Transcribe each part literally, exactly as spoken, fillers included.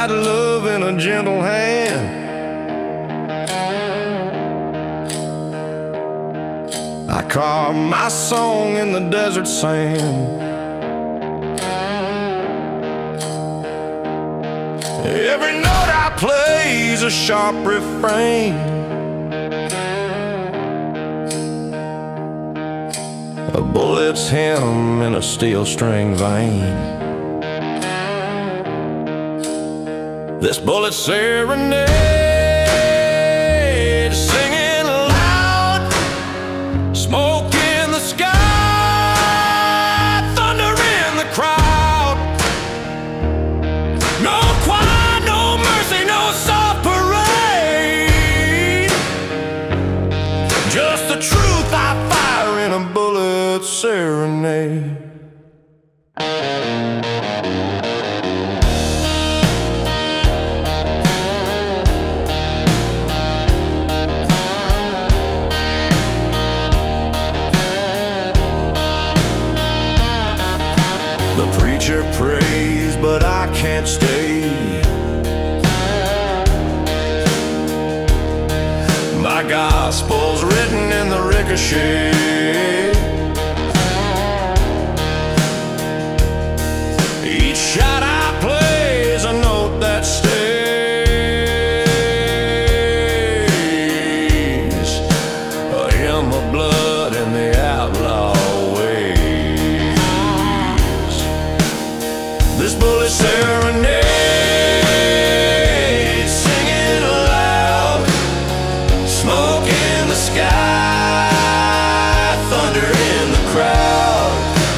light love in a gentle hand. I carve my song in the desert sand. Every note I play is a sharp refrain. A bullet's hymn in a steel string vein. This bullet's serenade, singing loud, smoke in the sky, thunder in the crowd. No choir, no mercy, no soft parade. Just the truth I fire in a bullet serenade. The preacher prays, but I can't stay. My gospel's written in the ricochet. Each shot I play is a note that stays, a hymn of blood in the outlaw ways. This bullet serenade, singing loud, smoke in the sky, thunder in the crowd.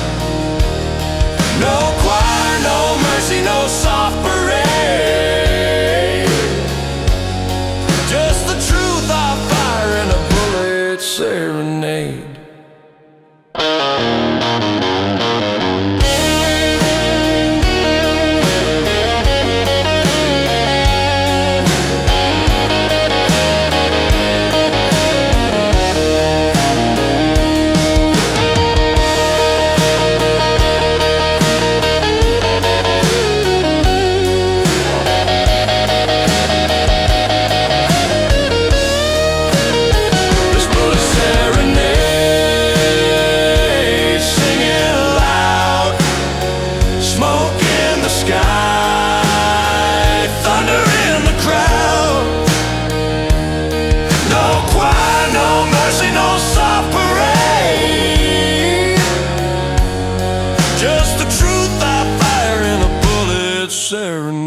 No choir, no mercy, no soft parade. Just the truth I fire in a bullet serenade. Just the truth I fire in a bullet serenade.